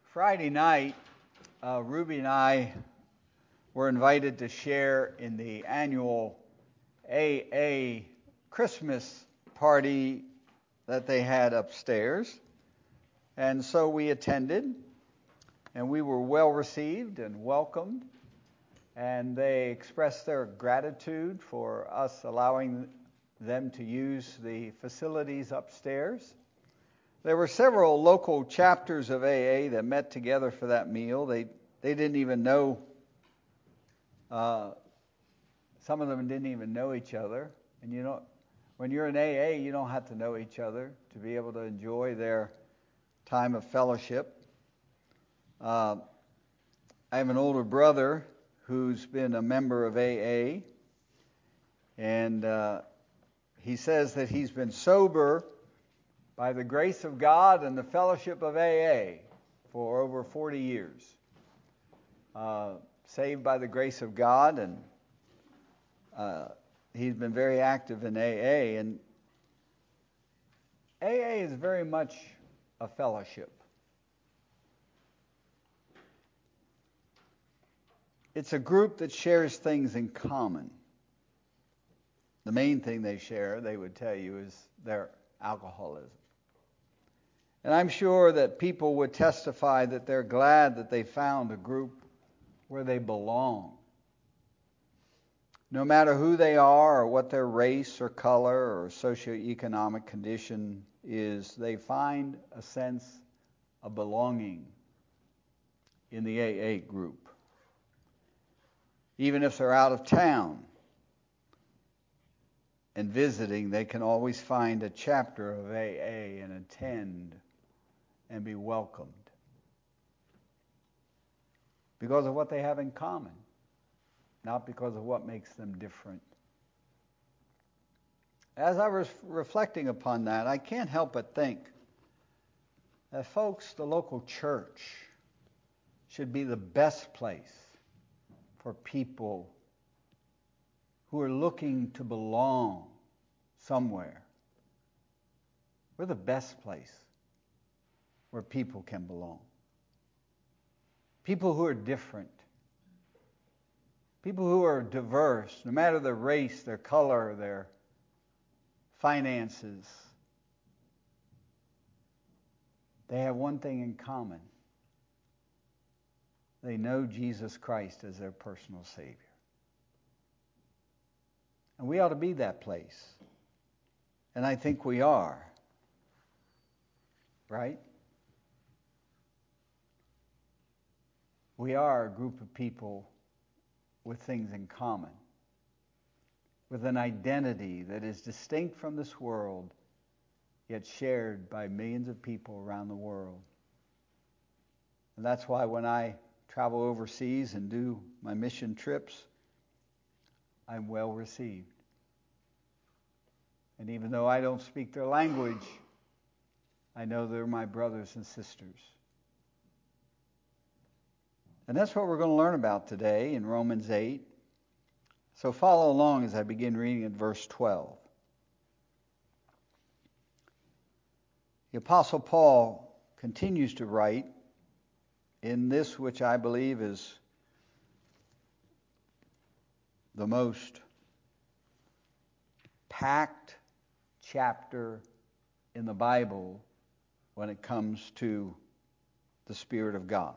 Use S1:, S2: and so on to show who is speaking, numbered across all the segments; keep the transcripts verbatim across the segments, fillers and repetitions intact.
S1: Friday night, uh, Ruby and I were invited to share in the annual A A Christmas party that they had upstairs. And so we attended, and we were well received and welcomed. And they expressed their gratitude for us allowing them to use the facilities upstairs. There were several local chapters of A A that met together for that meal. They they didn't even know, uh, some of them didn't even know each other. And you know, when you're in A A, you don't have to know each other to be able to enjoy their time of fellowship. Uh, I have an older brother who's been a member of A A, and uh, he says that he's been sober by the grace of God and the fellowship of A A for over forty years. Uh, saved by the grace of God, and uh, he's been very active in A A. And A A is very much a fellowship. It's a group that shares things in common. The main thing they share, they would tell you, is their alcoholism. And I'm sure that people would testify that they're glad that they found a group where they belong. No matter who they are or what their race or color or socioeconomic condition is, they find a sense of belonging in the A A group. Even if they're out of town and visiting, they can always find a chapter of A A and attend and be welcomed because of what they have in common, not because of what makes them different. As I was reflecting upon that, I can't help but think that, folks, the local church should be the best place for people who are looking to belong somewhere. We're the best place where people can belong. People who are different. People who are diverse, no matter their race, their color, their finances. They have one thing in common. They know Jesus Christ as their personal Savior. And we ought to be that place. And I think we are. Right? We are a group of people with things in common, with an identity that is distinct from this world, yet shared by millions of people around the world. And that's why when I travel overseas and do my mission trips, I'm well received. And even though I don't speak their language, I know they're my brothers and sisters. And that's what we're going to learn about today in Romans eight. So follow along as I begin reading at verse twelve. The Apostle Paul continues to write in this which I believe is the most packed chapter in the Bible when it comes to the Spirit of God.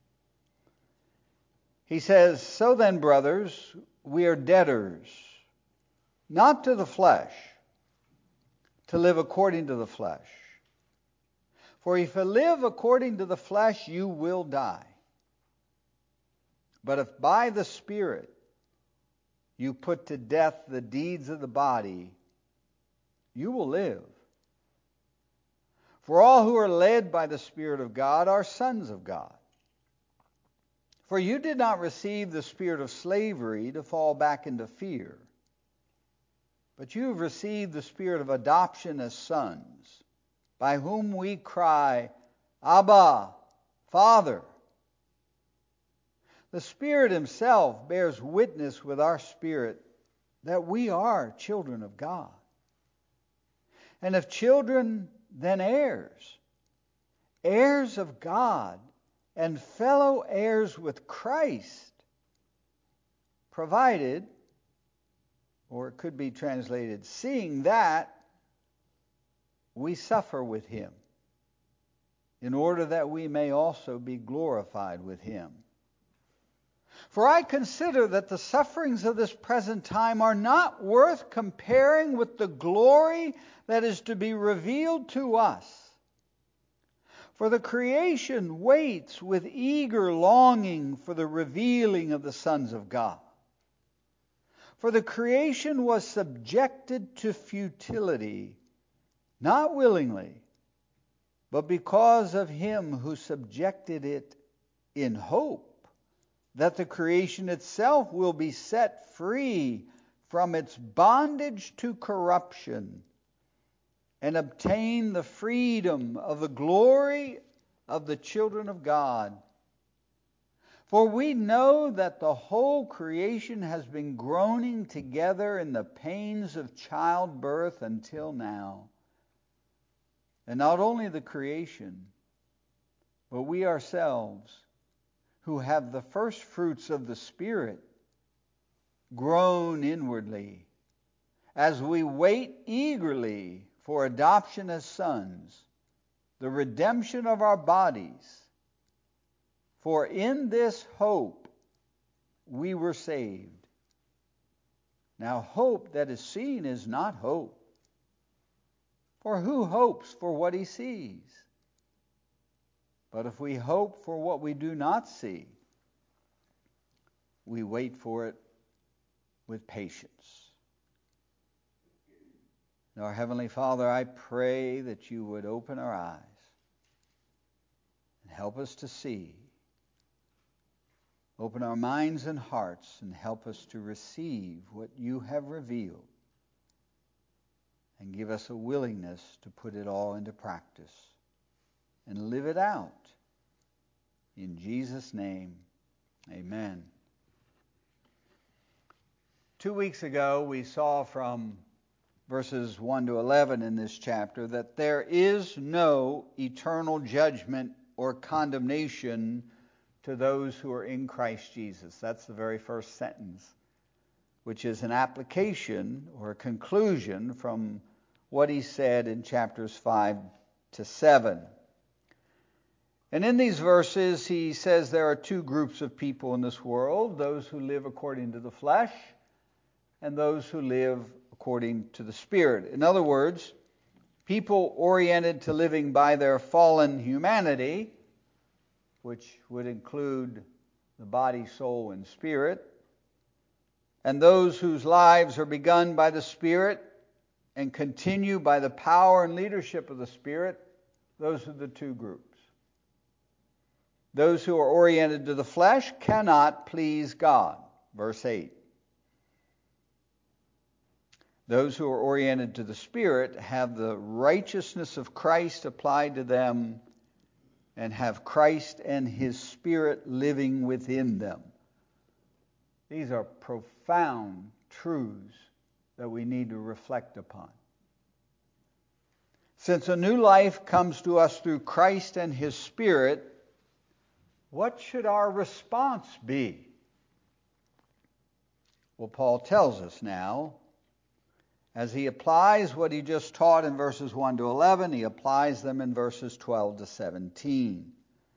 S1: He says, "So then, brothers, we are debtors, not to the flesh, to live according to the flesh. For if you live according to the flesh, you will die. But if by the Spirit you put to death the deeds of the body, you will live. For all who are led by the Spirit of God are sons of God. For you did not receive the spirit of slavery to fall back into fear, but you have received the spirit of adoption as sons, by whom we cry, Abba, Father. The Spirit Himself bears witness with our spirit that we are children of God. And if children, then heirs, heirs of God, and fellow heirs with Christ, provided, or it could be translated, seeing that we suffer with him, in order that we may also be glorified with him. For I consider that the sufferings of this present time are not worth comparing with the glory that is to be revealed to us. For the creation waits with eager longing for the revealing of the sons of God. For the creation was subjected to futility, not willingly, but because of him who subjected it, in hope that the creation itself will be set free from its bondage to corruption and obtain the freedom of the glory of the children of God. For we know that the whole creation has been groaning together in the pains of childbirth until now. And not only the creation, but we ourselves, who have the first fruits of the Spirit, groan inwardly, as we wait eagerly for adoption as sons, the redemption of our bodies. For in this hope we were saved. Now hope that is seen is not hope. For who hopes for what he sees? But if we hope for what we do not see, we wait for it with patience. And our Heavenly Father, I pray that you would open our eyes and help us to see. Open our minds and hearts and help us to receive what you have revealed. And give us a willingness to put it all into practice and live it out. In Jesus' name, amen. Two weeks ago, we saw from verses one to eleven in this chapter that there is no eternal judgment or condemnation to those who are in Christ Jesus. That's the very first sentence, which is an application or a conclusion from what he said in chapters five to seven. And in these verses, he says there are two groups of people in this world, those who live according to the flesh and those who live according to the Spirit. In other words, people oriented to living by their fallen humanity, which would include the body, soul, and spirit, and those whose lives are begun by the Spirit and continue by the power and leadership of the Spirit. Those are the two groups. Those who are oriented to the flesh cannot please God. Verse eight. Those who are oriented to the Spirit have the righteousness of Christ applied to them and have Christ and His Spirit living within them. These are profound truths that we need to reflect upon. Since a new life comes to us through Christ and His Spirit, what should our response be? Well, Paul tells us now, as he applies what he just taught in verses one to eleven, he applies them in verses twelve to seventeen.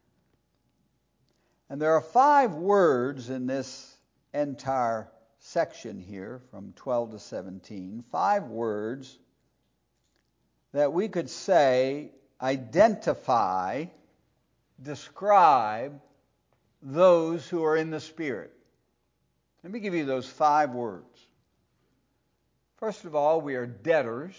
S1: And there are five words in this entire section here, from twelve to seventeen, five words that we could say identify, describe those who are in the Spirit. Let me give you those five words. First of all, we are debtors.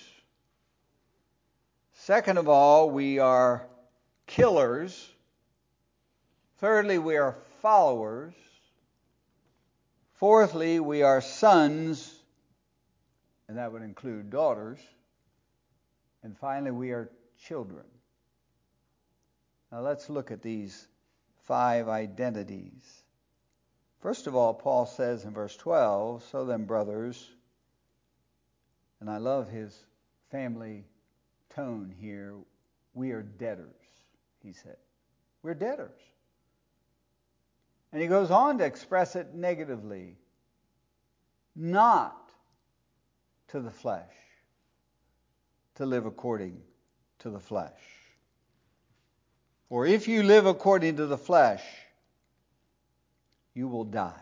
S1: Second of all, we are killers. Thirdly, we are followers. Fourthly, we are sons, and that would include daughters. And finally, we are children. Now let's look at these five identities. First of all, Paul says in verse twelve, "So then, brothers," and I love his family tone here, "we are debtors," he said. We're debtors. And he goes on to express it negatively. Not to the flesh, to live according to the flesh. For if you live according to the flesh, you will die.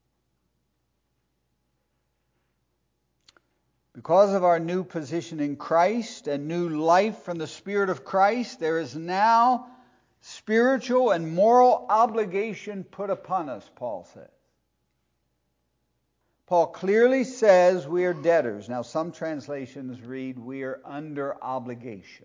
S1: Because of our new position in Christ and new life from the Spirit of Christ, there is now spiritual and moral obligation put upon us, Paul says. Paul clearly says we are debtors. Now, some translations read we are under obligation.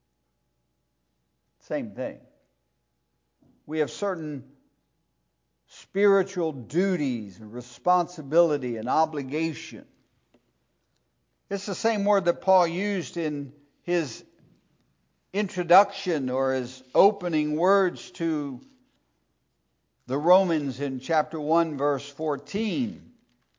S1: Same thing. We have certain spiritual duties and responsibility and obligation. It's the same word that Paul used in his introduction or his opening words to the Romans in chapter one, verse fourteen,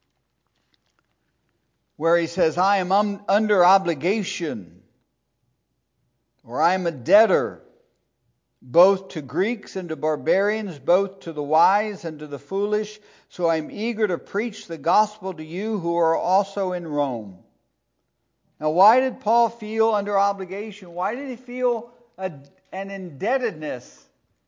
S1: where he says, I am un- under obligation, or I am a debtor, both to Greeks and to barbarians, both to the wise and to the foolish. So I am eager to preach the gospel to you who are also in Rome. Now, why did Paul feel under obligation? Why did he feel a, an indebtedness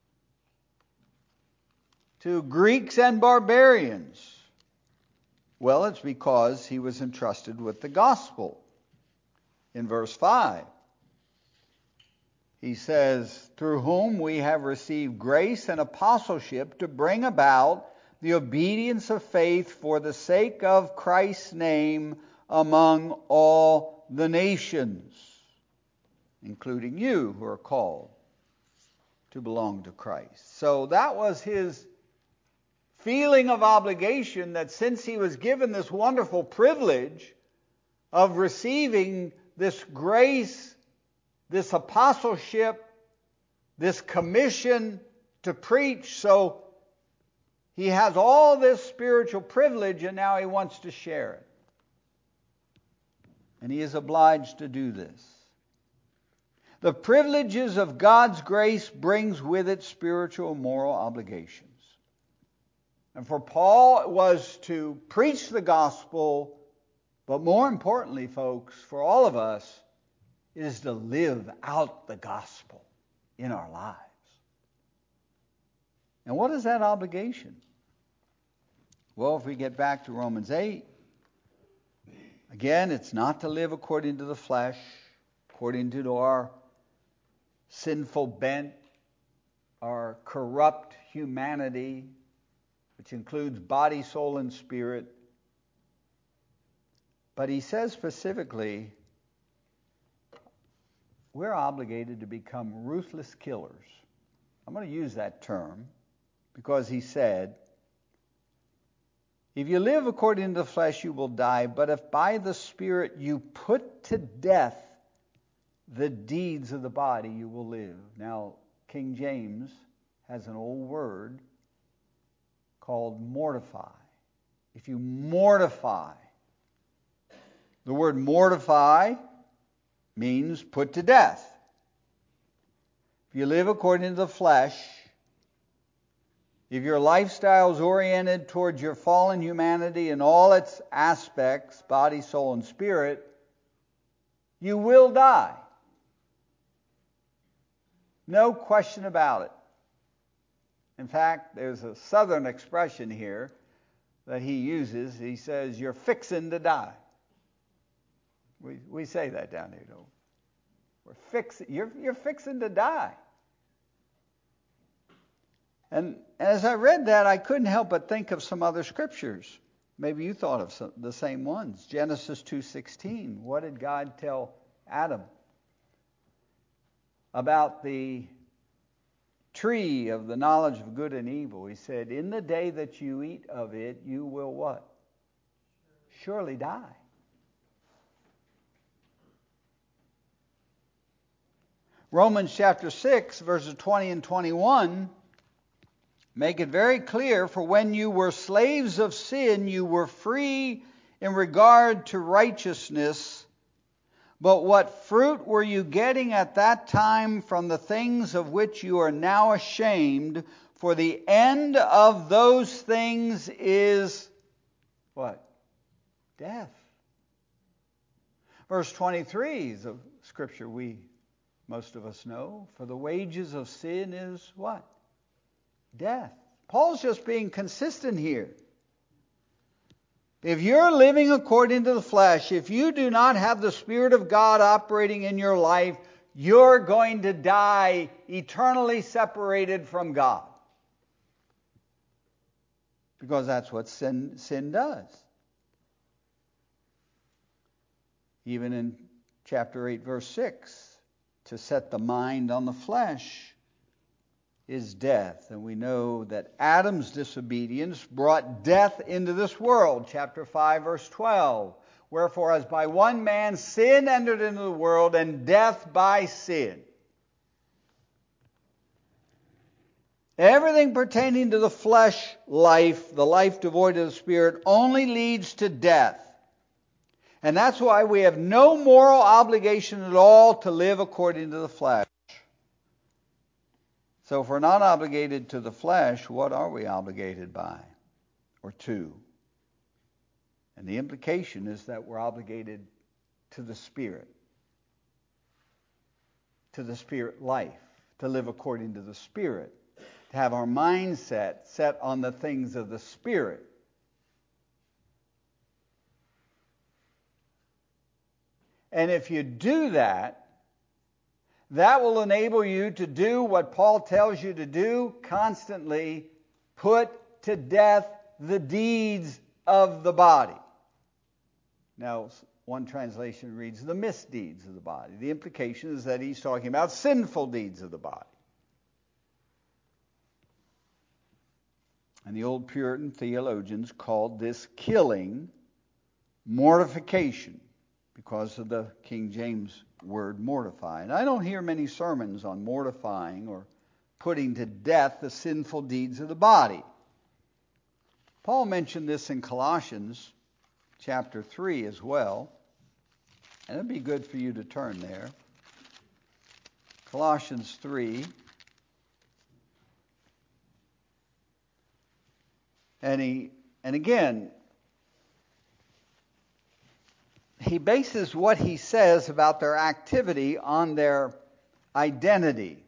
S1: to Greeks and barbarians? Well, it's because he was entrusted with the gospel. In verse five, he says, through whom we have received grace and apostleship to bring about the obedience of faith for the sake of Christ's name among all the nations, including you who are called to belong to Christ. So that was his feeling of obligation, that since he was given this wonderful privilege of receiving this grace, this apostleship, this commission to preach, so he has all this spiritual privilege and now he wants to share it. And he is obliged to do this. The privileges of God's grace brings with it spiritual and moral obligations. And for Paul, it was to preach the gospel, but more importantly, folks, for all of us, it is to live out the gospel in our lives. And what is that obligation? Well, if we get back to Romans eight, again, it's not to live according to the flesh, according to our sinful bent, our corrupt humanity, which includes body, soul, and spirit. But he says specifically, we're obligated to become ruthless killers. I'm going to use that term because he said, if you live according to the flesh, you will die. But if by the Spirit you put to death the deeds of the body, you will live. Now, King James has an old word called mortify. If you mortify, the word mortify means put to death. If you live according to the flesh, if your lifestyle is oriented towards your fallen humanity in all its aspects, body, soul, and spirit, you will die. No question about it. In fact, there's a southern expression here that he uses. He says, you're fixing to die. We we say that down here, don't we? We're fixing, you're, you're fixing to die. And as I read that, I couldn't help but think of some other scriptures. Maybe you thought of some, the same ones. Genesis two sixteen. What did God tell Adam about the tree of the knowledge of good and evil? He said, in the day that you eat of it, you will what? Surely die. Romans chapter six, verses twenty and twenty-one make it very clear, for when you were slaves of sin, you were free in regard to righteousness. But what fruit were you getting at that time from the things of which you are now ashamed? For the end of those things is what? Death. Verse twenty-three is a scripture we, most of us know. For the wages of sin is what? Death. Paul's just being consistent here. If you're living according to the flesh, if you do not have the Spirit of God operating in your life, you're going to die eternally separated from God. Because that's what sin, sin does. Even in chapter eight, verse six, to set the mind on the flesh is death. And we know that Adam's disobedience brought death into this world. Chapter five, verse twelve. Wherefore, as by one man sin entered into the world, and death by sin. Everything pertaining to the flesh life, the life devoid of the Spirit, only leads to death. And that's why we have no moral obligation at all to live according to the flesh. So if we're not obligated to the flesh, what are we obligated by or to? And the implication is that we're obligated to the Spirit, to the Spirit life, to live according to the Spirit, to have our mindset set on the things of the Spirit. And if you do that, that will enable you to do what Paul tells you to do constantly: put to death the deeds of the body. Now, one translation reads the misdeeds of the body. The implication is that he's talking about sinful deeds of the body. And the old Puritan theologians called this killing mortification, because of the King James word mortify. And I don't hear many sermons on mortifying or putting to death the sinful deeds of the body. Paul mentioned this in Colossians chapter three as well. And it'd be good for you to turn there. Colossians three. And he, and again, he bases what he says about their activity on their identity.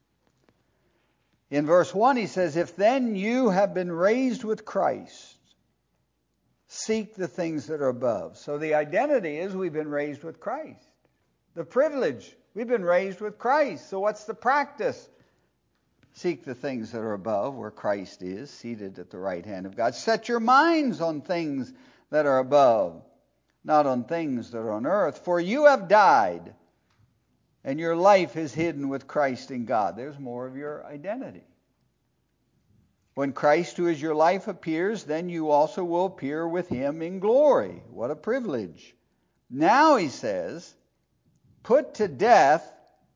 S1: In verse one, he says, "If then you have been raised with Christ, seek the things that are above." So the identity is we've been raised with Christ. The privilege, we've been raised with Christ. So what's the practice? Seek the things that are above, where Christ is, seated at the right hand of God. Set your minds on things that are above, not on things that are on earth. For you have died, and your life is hidden with Christ in God. There's more of your identity. When Christ, who is your life, appears, then you also will appear with him in glory. What a privilege. Now, he says, put to death,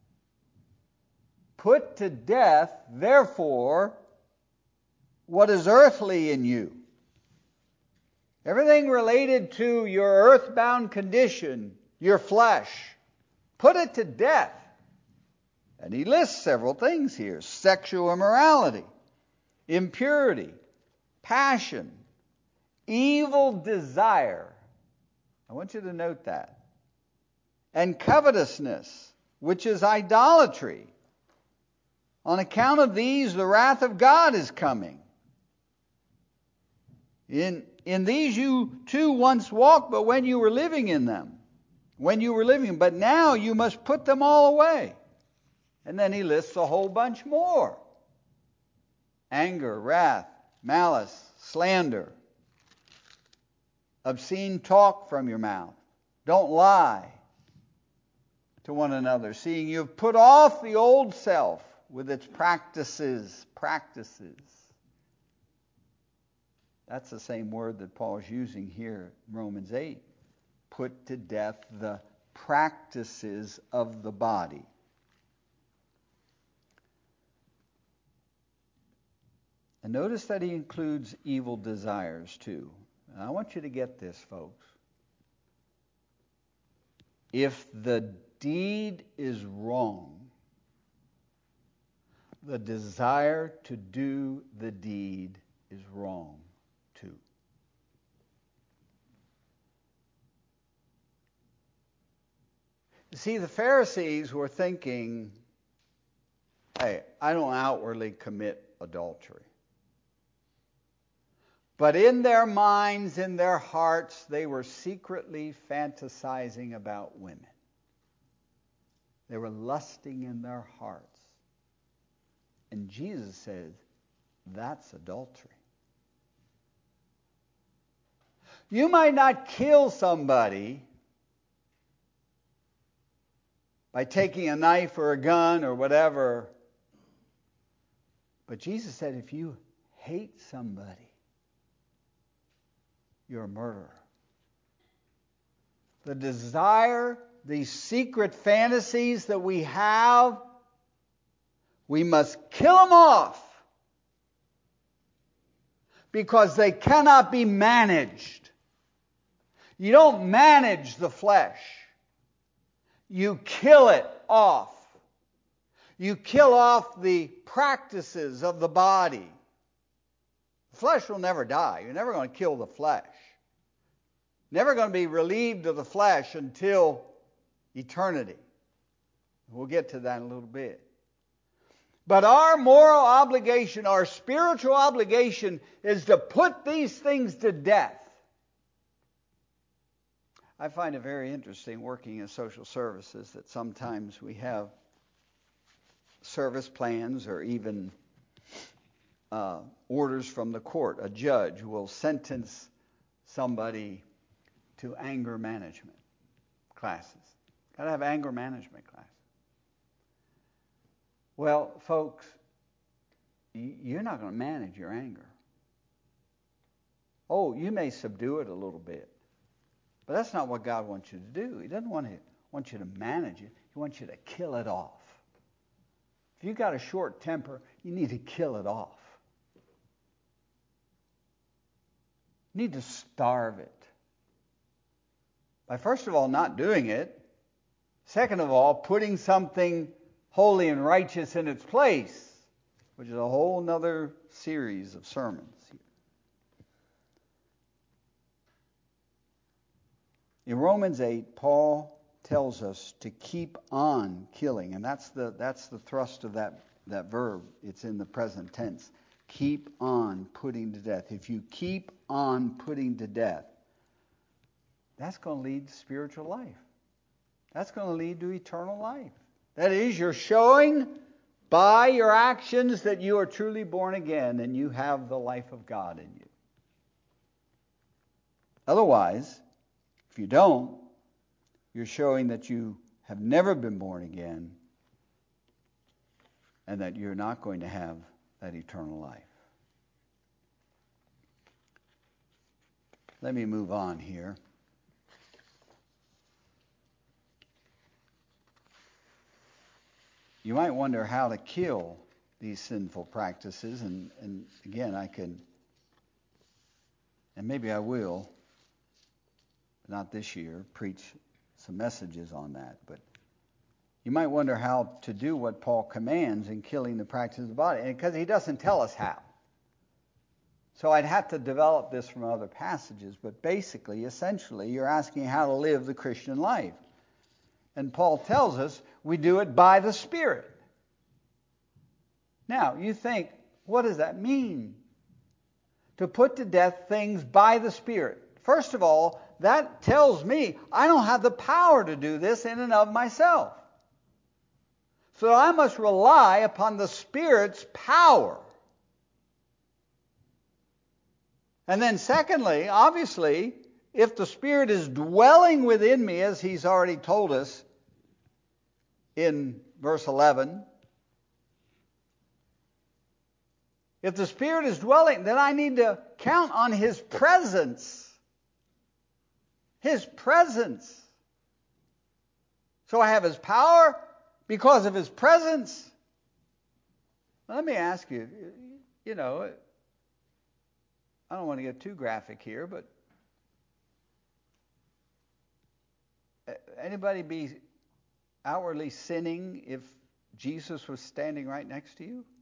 S1: put to death, therefore, what is earthly in you. Everything related to your earthbound condition, your flesh, put it to death. And he lists several things here: sexual immorality, impurity, passion, evil desire. I want you to note that. And covetousness, which is idolatry. On account of these, the wrath of God is coming. In, in these you too once walked, but when you were living in them. When you were living, but now you must put them all away. And then he lists a whole bunch more. Anger, wrath, malice, slander, obscene talk from your mouth. Don't lie to one another, seeing you have put off the old self with its practices, practices. That's the same word that Paul is using here in Romans eight. Put to death the practices of the body. And notice that he includes evil desires too. And I want you to get this, folks. If the deed is wrong, the desire to do the deed is wrong too. You see, the Pharisees were thinking, hey, I don't outwardly commit adultery. But in their minds, in their hearts, they were secretly fantasizing about women. They were lusting in their hearts. And Jesus says, that's adultery. You might not kill somebody by taking a knife or a gun or whatever, but Jesus said if you hate somebody, you're a murderer. The desire, these secret fantasies that we have, we must kill them off because they cannot be managed. You don't manage the flesh. You kill it off. You kill off the practices of the body. The flesh will never die. You're never going to kill the flesh. Never going to be relieved of the flesh until eternity. We'll get to that in a little bit. But our moral obligation, our spiritual obligation, is to put these things to death. I find it very interesting working in social services that sometimes we have service plans or even uh, orders from the court. A judge will sentence somebody to anger management classes. Got to have anger management classes. Well, folks, you're not going to manage your anger. Oh, you may subdue it a little bit. But that's not what God wants you to do. He doesn't want, to, want you to manage it. He wants you to kill it off. If you've got a short temper, you need to kill it off. You need to starve it. By first of all, not doing it. Second of all, putting something holy and righteous in its place, which is a whole other series of sermons. In Romans eight, Paul tells us to keep on killing, and that's the that's the thrust of that, that verb. It's in the present tense. Keep on putting to death. If you keep on putting to death, that's going to lead to spiritual life. That's going to lead to eternal life. That is, you're showing by your actions that you are truly born again and you have the life of God in you. Otherwise, if you don't, you're showing that you have never been born again and that you're not going to have that eternal life. Let me move on here. You might wonder how to kill these sinful practices, and, and again, I could, and maybe I will, not this year, preach some messages on that. But you might wonder how to do what Paul commands in killing the practice of the body, and because he doesn't tell us how. So I'd have to develop this from other passages, but basically, essentially, you're asking how to live the Christian life. And Paul tells us we do it by the Spirit. Now, you think, what does that mean? To put to death things by the Spirit. First of all, that tells me I don't have the power to do this in and of myself. So I must rely upon the Spirit's power. And then secondly, obviously, if the Spirit is dwelling within me, as he's already told us in verse eleven, if the Spirit is dwelling, then I need to count on His presence. His presence. So I have His power because of His presence. Let me ask you, you know, I don't want to get too graphic here, but anybody be outwardly sinning if Jesus was standing right next to you?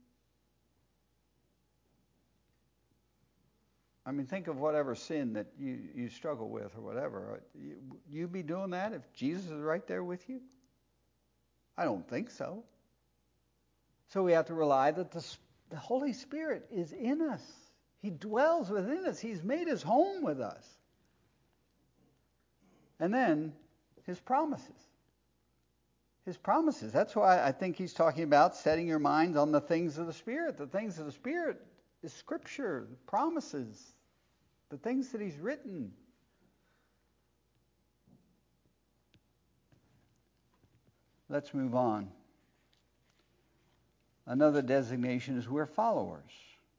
S1: I mean, think of whatever sin that you, you struggle with or whatever. You, you be doing that if Jesus is right there with you? I don't think so. So we have to rely that the, the Holy Spirit is in us. He dwells within us. He's made his home with us. And then his promises. His promises. That's why I think he's talking about setting your minds on the things of the Spirit. The things of the Spirit is Scripture, promises, the things that he's written. Let's move on. Another designation is we're followers.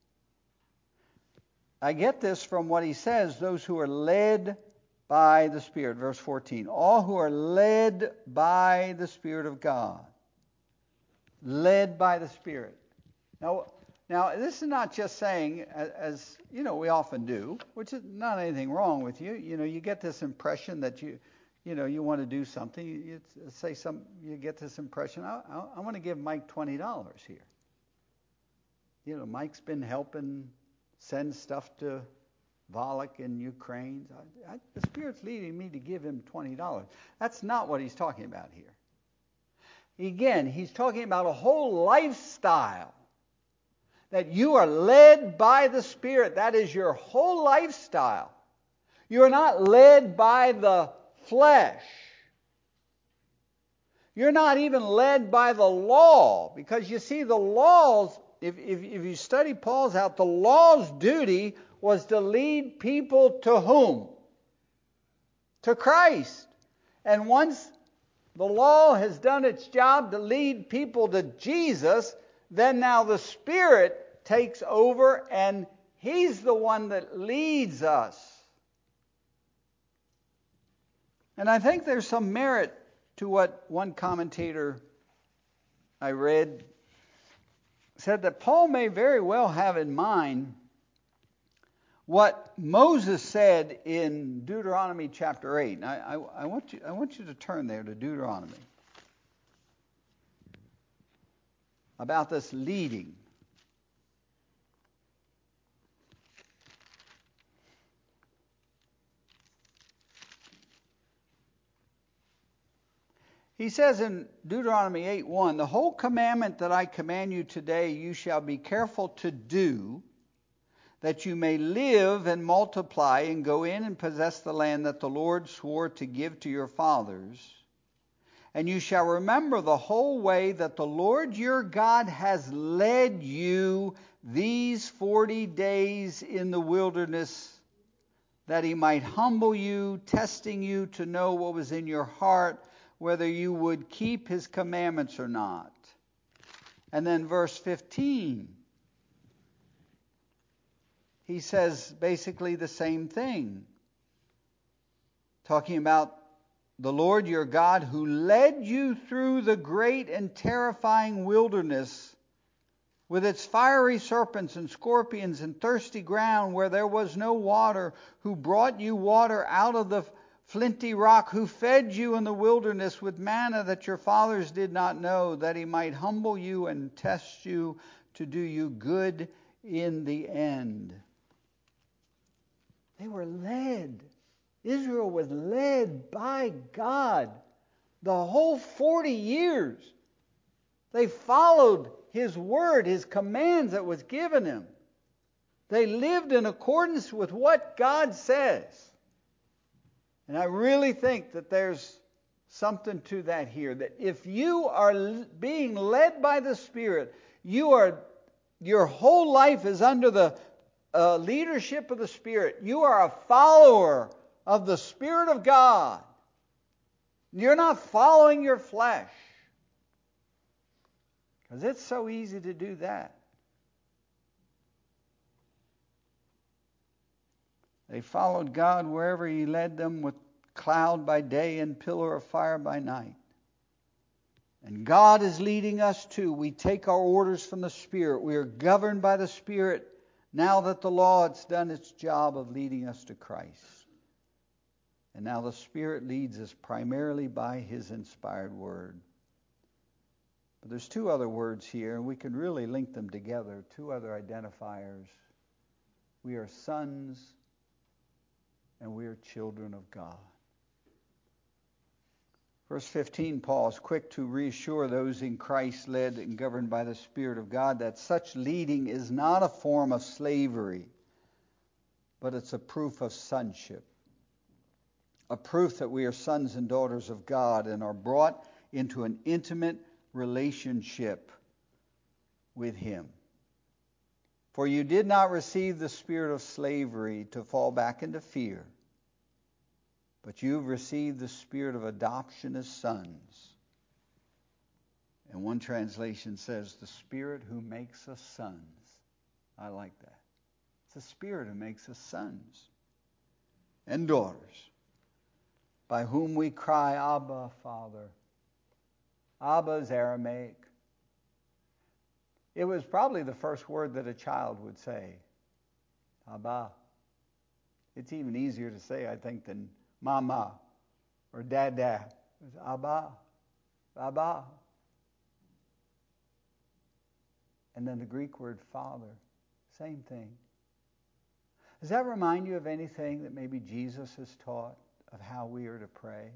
S1: I get this from what he says, those who are led by the Spirit. Verse fourteen, all who are led by the Spirit of God. Led by the Spirit. Now, now this is not just saying, as, as you know, we often do, which is not anything wrong with you. You know, you get this impression that you, you know, you want to do something. You, you say some, you get this impression, I, I, I want to give Mike twenty dollars here. You know, Mike's been helping send stuff to Volok in Ukraine. I, I, the Spirit's leading me to give him twenty dollars. That's not what he's talking about here. Again, he's talking about a whole lifestyle. That you are led by the Spirit. That is your whole lifestyle. You are not led by the flesh. You're not even led by the law. Because you see, the laws, if, if, if you study Paul's out, the law's duty was to lead people to whom? To Christ. And once the law has done its job to lead people to Jesus, then now the Spirit takes over and he's the one that leads us. And I think there's some merit to what one commentator I read said, that Paul may very well have in mind what Moses said in Deuteronomy chapter eight. And I, I, I, want you, I want you to turn there to Deuteronomy. About this leading. He says in Deuteronomy eight one, the whole commandment that I command you today you shall be careful to do, that you may live and multiply and go in and possess the land that the Lord swore to give to your fathers. And you shall remember the whole way that the Lord your God has led you these forty days in the wilderness, that he might humble you, testing you to know what was in your heart, whether you would keep his commandments or not. And then verse fifteen, he says basically the same thing, talking about the Lord your God who led you through the great and terrifying wilderness with its fiery serpents and scorpions and thirsty ground where there was no water, who brought you water out of the flinty rock, who fed you in the wilderness with manna that your fathers did not know, that he might humble you and test you to do you good in the end. They were led. Israel was led by God the whole forty years. They followed his word, his commands that was given him. They lived in accordance with what God says. And I really think that there's something to that here, that if you are being led by the Spirit, you are, your whole life is under the uh, leadership of the Spirit. You are a follower of the Spirit of God. You're not following your flesh. Because it's so easy to do that. They followed God wherever he led them, with cloud by day and pillar of fire by night. And God is leading us too. We take our orders from the Spirit. We are governed by the Spirit now that the law has done its job of leading us to Christ. And now the Spirit leads us primarily by His inspired word. But there's two other words here, and we can really link them together, two other identifiers. We are sons and we are children of God. Verse fifteen, Paul is quick to reassure those in Christ led and governed by the Spirit of God that such leading is not a form of slavery, but it's a proof of sonship. A proof that we are sons and daughters of God and are brought into an intimate relationship with Him. For you did not receive the spirit of slavery to fall back into fear, but you've received the spirit of adoption as sons. And one translation says, the Spirit who makes us sons. I like that. It's the Spirit who makes us sons and daughters, by whom we cry, Abba, Father. Abba is Aramaic. It was probably the first word that a child would say. Abba. It's even easier to say, I think, than Mama or Dada. It's Abba. Abba. And then the Greek word Father. Same thing. Does that remind you of anything that maybe Jesus has taught of how we are to pray?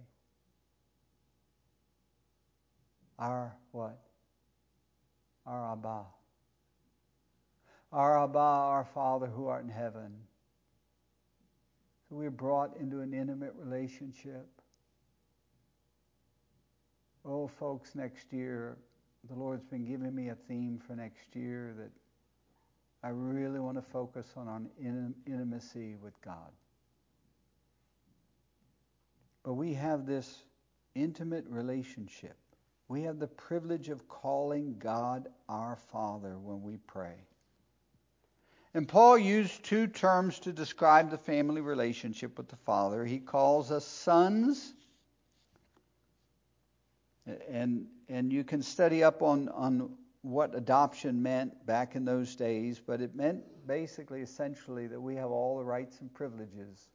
S1: Our what? Our Abba. Our Abba, our Father who art in heaven. So we're brought into an intimate relationship. Oh, folks, next year, the Lord's been giving me a theme for next year that I really want to focus on, on intimacy with God. But we have this intimate relationship. We have the privilege of calling God our Father when we pray. And Paul used two terms to describe the family relationship with the Father. He calls us sons, and and you can study up on, on what adoption meant back in those days, but it meant basically, essentially, that we have all the rights and privileges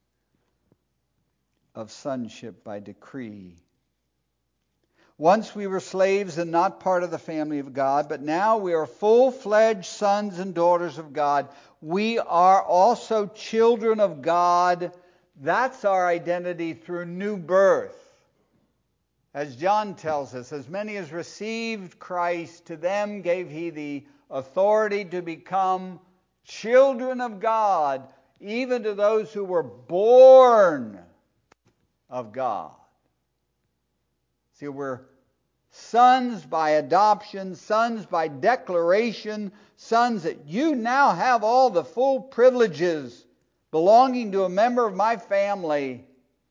S1: of sonship by decree. Once we were slaves and not part of the family of God, but now we are full-fledged sons and daughters of God. We are also children of God. That's our identity through new birth. As John tells us, as many as received Christ, to them gave He the authority to become children of God, even to those who were born of God. See, we're sons by adoption, sons by declaration, sons that you now have all the full privileges belonging to a member of my family.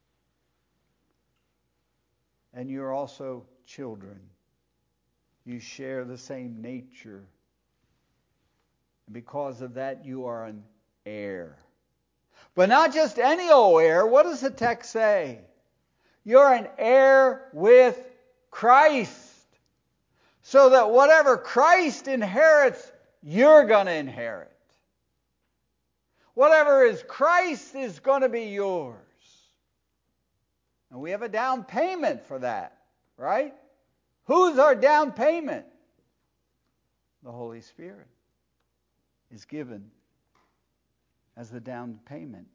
S1: And you're also children. You share the same nature. And because of that, you are an heir. But not just any old heir. What does the text say? You're an heir with Christ. So that whatever Christ inherits, you're going to inherit. Whatever is Christ is going to be yours. And we have a down payment for that, right? Who's our down payment? The Holy Spirit is given as the down payment.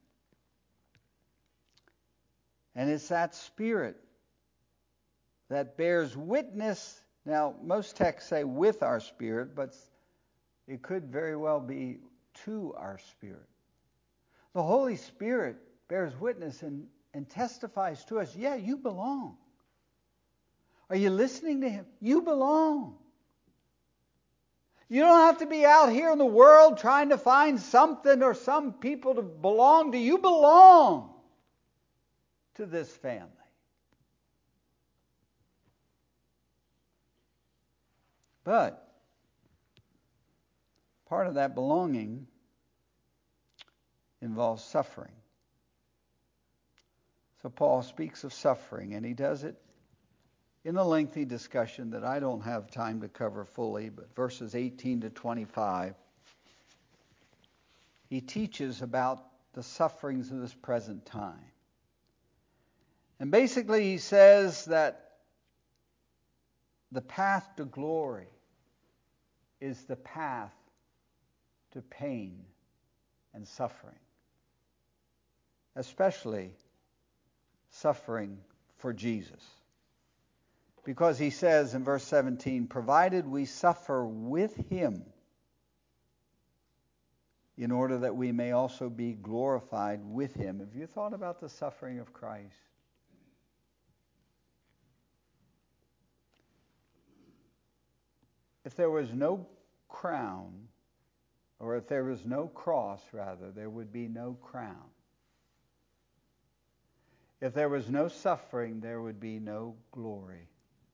S1: And it's that Spirit that bears witness. Now, most texts say with our spirit, but it could very well be to our spirit. The Holy Spirit bears witness and, and testifies to us, yeah, you belong. Are you listening to Him? You belong. You don't have to be out here in the world trying to find something or some people to belong to. You belong to this family. But part of that belonging involves suffering. So Paul speaks of suffering, and he does it in a lengthy discussion that I don't have time to cover fully, but verses eighteen to twenty-five, he teaches about the sufferings of this present time. And basically he says that the path to glory is the path to pain and suffering, especially suffering for Jesus. Because he says in verse seventeen, provided we suffer with him, in order that we may also be glorified with him. Have you thought about the suffering of Christ? If there was no crown, or if there was no cross, rather, there would be no crown. If there was no suffering, there would be no glory.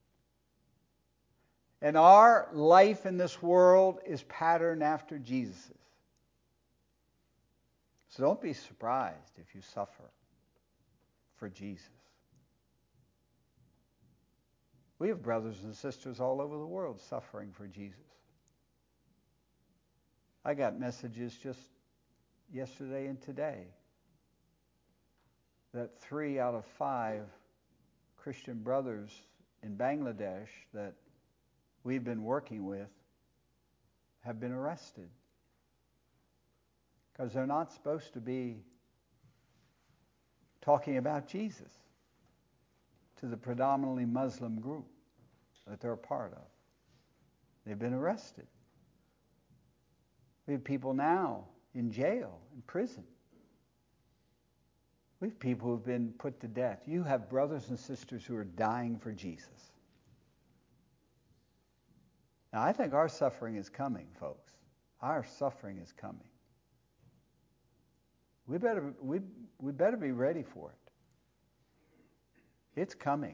S1: And our life in this world is patterned after Jesus's. So don't be surprised if you suffer for Jesus. We have brothers and sisters all over the world suffering for Jesus. I got messages just yesterday and today that three out of five Christian brothers in Bangladesh that we've been working with have been arrested because they're not supposed to be talking about Jesus to the predominantly Muslim group that they're a part of. They've been arrested. We have people now in jail, in prison. We have people who've been put to death. You have brothers and sisters who are dying for Jesus. Now, I think our suffering is coming, folks. Our suffering is coming. We better, we, we better be ready for it. It's coming.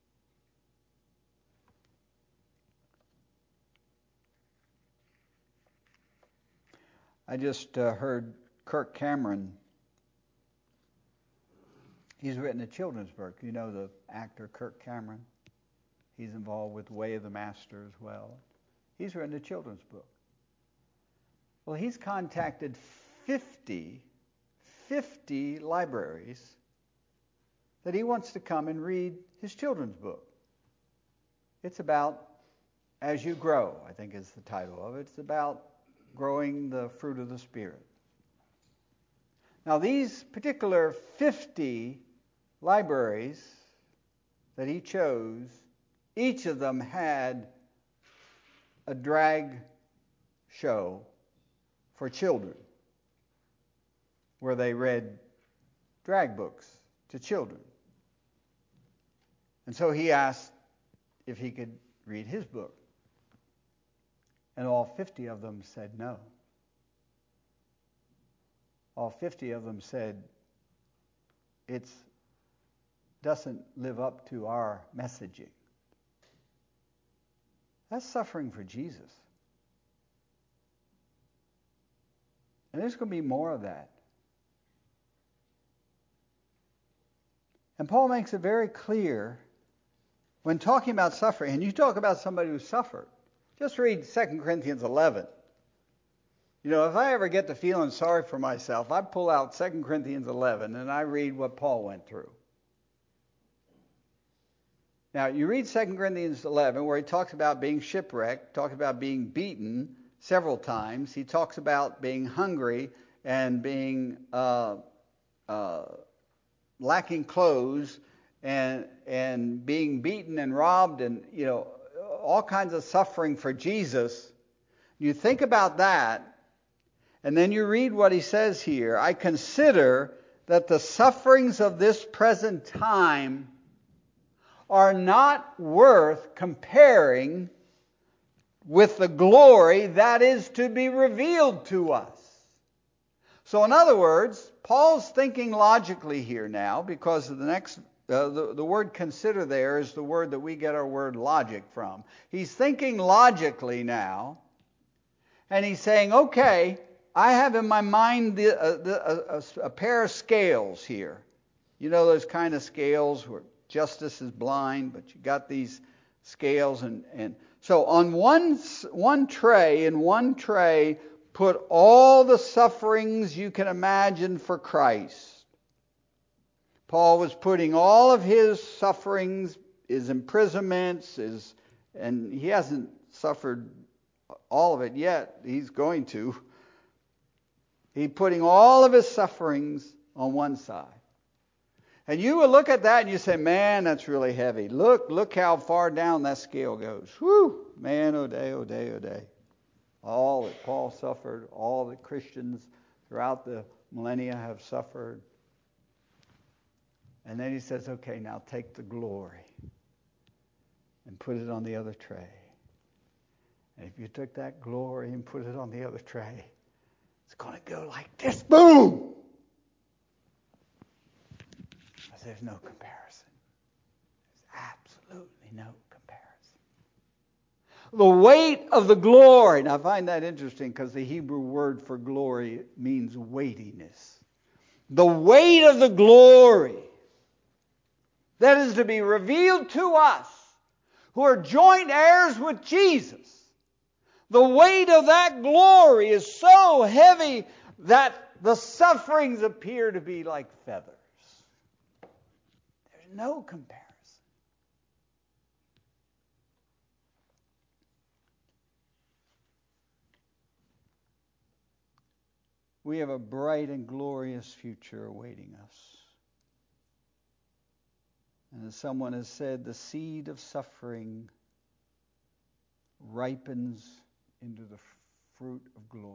S1: I just uh, heard Kirk Cameron. He's written a children's book. You know the actor Kirk Cameron? He's involved with Way of the Master as well. He's written a children's book. Well, he's contacted fifty, fifty libraries that he wants to come and read his children's book. It's about As You Grow, I think is the title of it. It's about growing the fruit of the Spirit. Now, these particular fifty libraries that he chose, each of them had a drag show for children where they read drag books to children. And so he asked if he could read his book. And all fifty of them said no. All fifty of them said, it doesn't live up to our messaging. That's suffering for Jesus. And there's going to be more of that. And Paul makes it very clear when talking about suffering, and you talk about somebody who suffered, just read Second Corinthians eleven. You know, if I ever get to feeling sorry for myself, I pull out Second Corinthians eleven and I read what Paul went through. Now, you read Second Corinthians eleven where he talks about being shipwrecked, talks about being beaten several times. He talks about being hungry and being uh, uh, lacking clothes and and being beaten and robbed and, you know, all kinds of suffering for Jesus. You think about that, and then you read what he says here. I consider that the sufferings of this present time are not worth comparing with the glory that is to be revealed to us. So in other words, Paul's thinking logically here now, because of the next Uh, the, the word consider there is the word that we get our word logic from. He's thinking logically now, and he's saying, okay, I have in my mind the, uh, the, uh, a, a pair of scales here. You know those kind of scales where justice is blind, but you got these scales. And, and so on one, one tray, in one tray, put all the sufferings you can imagine for Christ. Paul was putting all of his sufferings, his imprisonments, his, and he hasn't suffered all of it yet. He's going to. He's putting all of his sufferings on one side. And you will look at that and you say, man, that's really heavy. Look, look how far down that scale goes. Whew, man, oh day, oh day, oh day. All that Paul suffered, all that Christians throughout the millennia have suffered. And then he says, okay, now take the glory and put it on the other tray. And if you took that glory and put it on the other tray, it's going to go like this. Boom! Because there's no comparison. There's absolutely no comparison. The weight of the glory. Now I find that interesting because the Hebrew word for glory means weightiness. The weight of the glory that is to be revealed to us who are joint heirs with Jesus. The weight of that glory is so heavy that the sufferings appear to be like feathers. There's no comparison. We have a bright and glorious future awaiting us. And as someone has said, the seed of suffering ripens into the fruit of glory.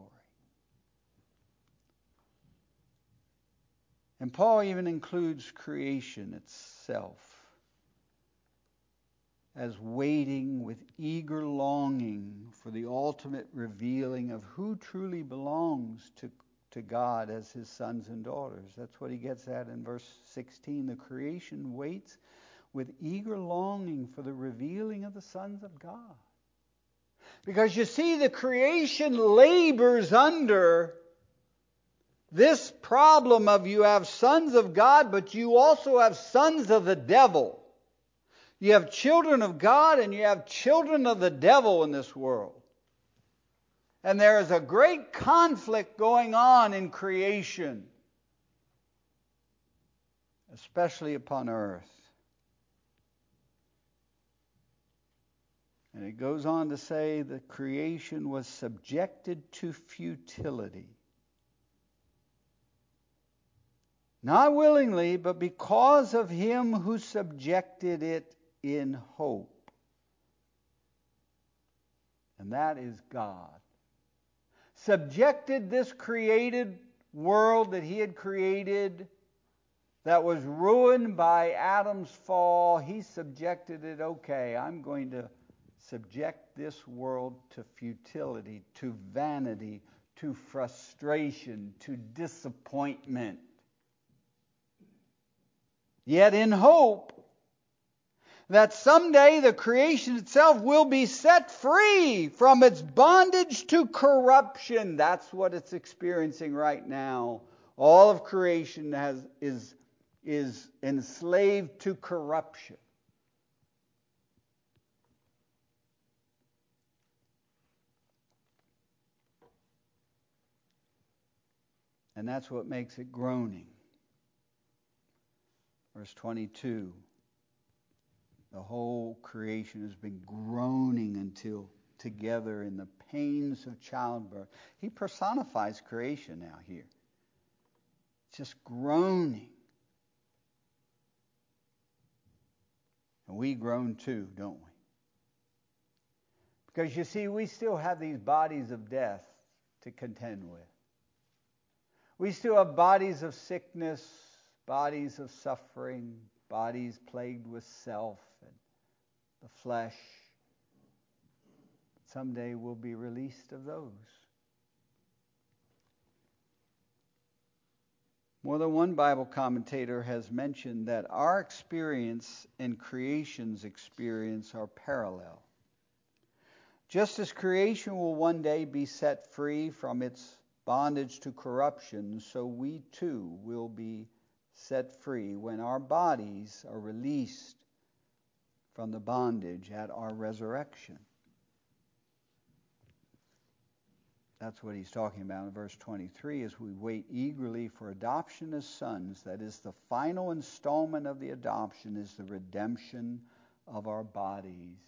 S1: And Paul even includes creation itself as waiting with eager longing for the ultimate revealing of who truly belongs to, to God as his sons and daughters. That's what he gets at in verse sixteen. The creation waits with eager longing for the revealing of the sons of God. Because you see, the creation labors under this problem of you have sons of God, but you also have sons of the devil. You have children of God and you have children of the devil in this world. And there is a great conflict going on in creation, especially upon earth. And it goes on to say that creation was subjected to futility. Not willingly, but because of him who subjected it in hope. And that is God. Subjected this created world that he had created that was ruined by Adam's fall. He subjected it, okay, I'm going to subject this world to futility, to vanity, to frustration, to disappointment. Yet in hope that someday the creation itself will be set free from its bondage to corruption. That's what it's experiencing right now. All of creation has, is, is enslaved to corruption. And that's what makes it groaning. Verse twenty-two. The whole creation has been groaning until together in the pains of childbirth. He personifies creation now here. It's just groaning. And we groan too, don't we? Because you see, we still have these bodies of death to contend with. We still have bodies of sickness, bodies of suffering, bodies plagued with self and the flesh. Someday we'll be released of those. More than one Bible commentator has mentioned that our experience and creation's experience are parallel. Just as creation will one day be set free from its bondage to corruption, so we too will be set free when our bodies are released from the bondage at our resurrection. That's what he's talking about in verse twenty-three, as we wait eagerly for adoption as sons. That is, the final installment of the adoption is the redemption of our bodies.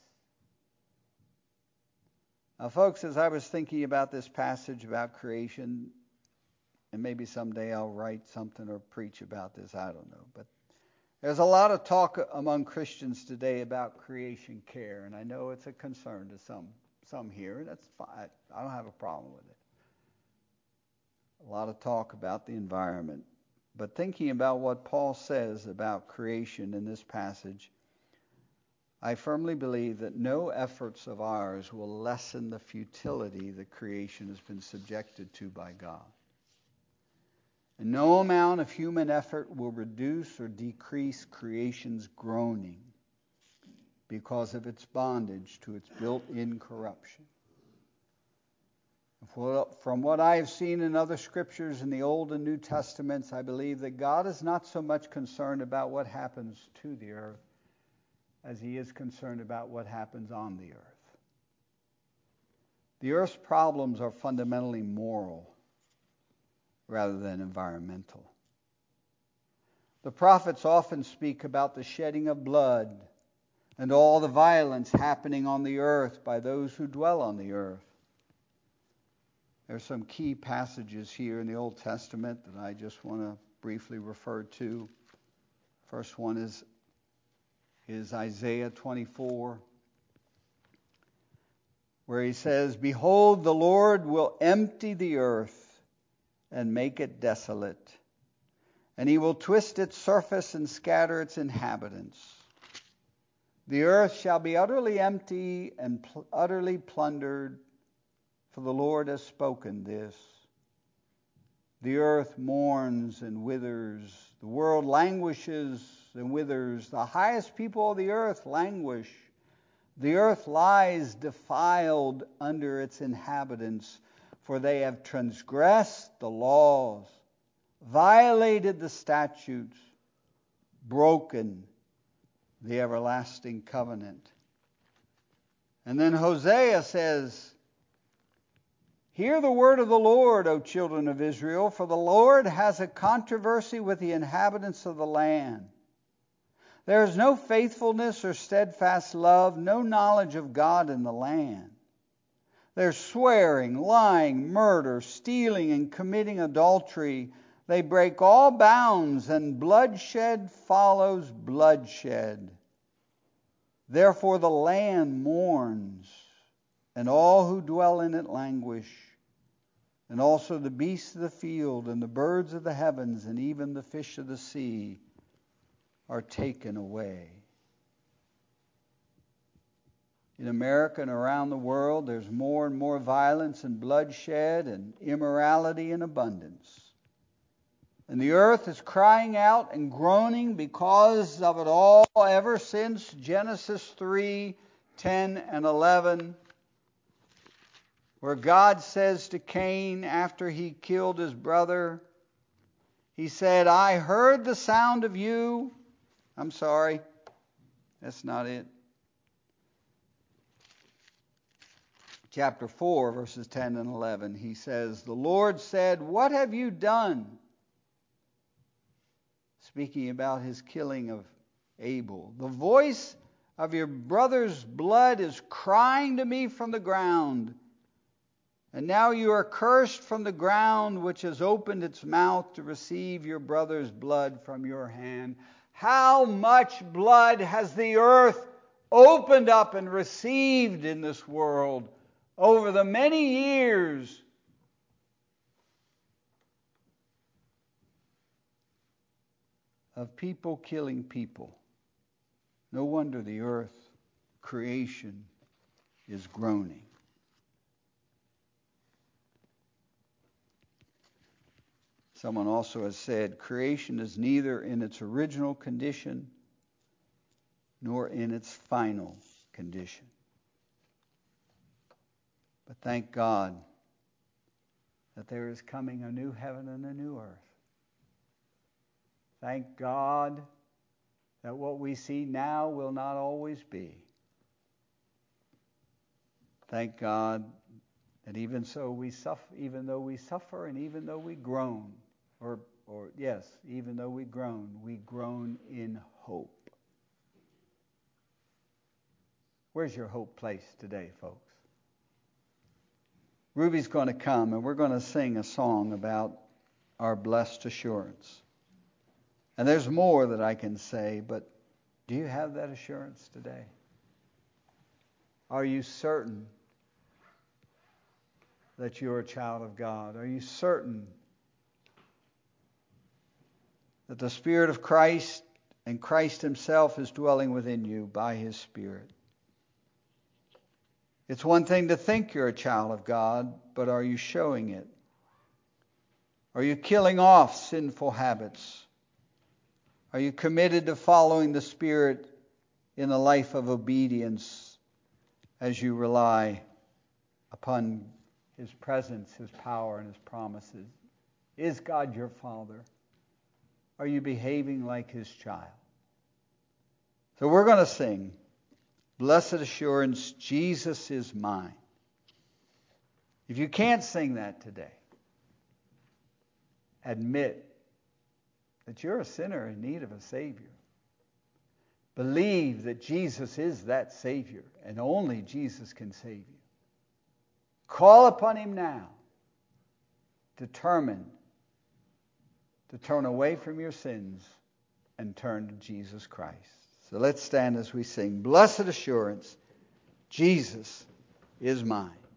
S1: Now, folks, as I was thinking about this passage about creation, and maybe someday I'll write something or preach about this, I don't know, but there's a lot of talk among Christians today about creation care, and I know it's a concern to some some here, and that's fine. I don't have a problem with it. A lot of talk about the environment. But thinking about what Paul says about creation in this passage, I firmly believe that no efforts of ours will lessen the futility that creation has been subjected to by God. And no amount of human effort will reduce or decrease creation's groaning because of its bondage to its built-in corruption. From what I have seen in other scriptures in the Old and New Testaments, I believe that God is not so much concerned about what happens to the earth as he is concerned about what happens on the earth. The earth's problems are fundamentally moral rather than environmental. The prophets often speak about the shedding of blood and all the violence happening on the earth by those who dwell on the earth. There are some key passages here in the Old Testament that I just want to briefly refer to. First one is, is Isaiah twenty-four, where he says, "Behold, the Lord will empty the earth and make it desolate, and he will twist its surface and scatter its inhabitants. The earth shall be utterly empty and pl- utterly plundered, for the Lord has spoken this. The earth mourns and withers, the world languishes and withers, the highest people of the earth languish. The earth lies defiled under its inhabitants, for they have transgressed the laws, violated the statutes, broken the everlasting covenant." And then Hosea says, "Hear the word of the Lord, O children of Israel, for the Lord has a controversy with the inhabitants of the land. There is no faithfulness or steadfast love, no knowledge of God in the land. They're swearing, lying, murder, stealing, and committing adultery. They break all bounds, and bloodshed follows bloodshed. Therefore the land mourns, and all who dwell in it languish, and also the beasts of the field, and the birds of the heavens, and even the fish of the sea are taken away." In America and around the world, there's more and more violence and bloodshed and immorality in abundance. And the earth is crying out and groaning because of it all ever since Genesis three, ten, and eleven, where God says to Cain after he killed his brother, he said, "I heard the sound of you." I'm sorry, that's not it. Chapter four, verses ten and eleven, he says, "The Lord said, what have you done?" Speaking about his killing of Abel. "The voice of your brother's blood is crying to me from the ground. And now you are cursed from the ground, which has opened its mouth to receive your brother's blood from your hand." How much blood has the earth opened up and received in this world over the many years of people killing people? No wonder the earth, creation, is groaning. Someone also has said, creation is neither in its original condition nor in its final condition. But thank God that there is coming a new heaven and a new earth. Thank God that what we see now will not always be. Thank God And even so we suffer, even though we suffer and even though we groan, or, or yes, even though we groan, we groan in hope. Where's your hope placed today, folks? Ruby's going to come and we're going to sing a song about our blessed assurance. And there's more that I can say, but do you have that assurance today? Are you certain that you're a child of God? Are you certain that the Spirit of Christ and Christ Himself is dwelling within you by His Spirit? It's one thing to think you're a child of God, but are you showing it? Are you killing off sinful habits? Are you committed to following the Spirit in a life of obedience as you rely upon His presence, His power, and His promises? Is God your Father? Are you behaving like His child? So we're going to sing, Blessed Assurance, Jesus is mine. If you can't sing that today, admit that you're a sinner in need of a Savior. Believe that Jesus is that Savior, and only Jesus can save you. Call upon Him now, determined to turn away from your sins and turn to Jesus Christ. So let's stand as we sing, Blessed Assurance, Jesus is mine.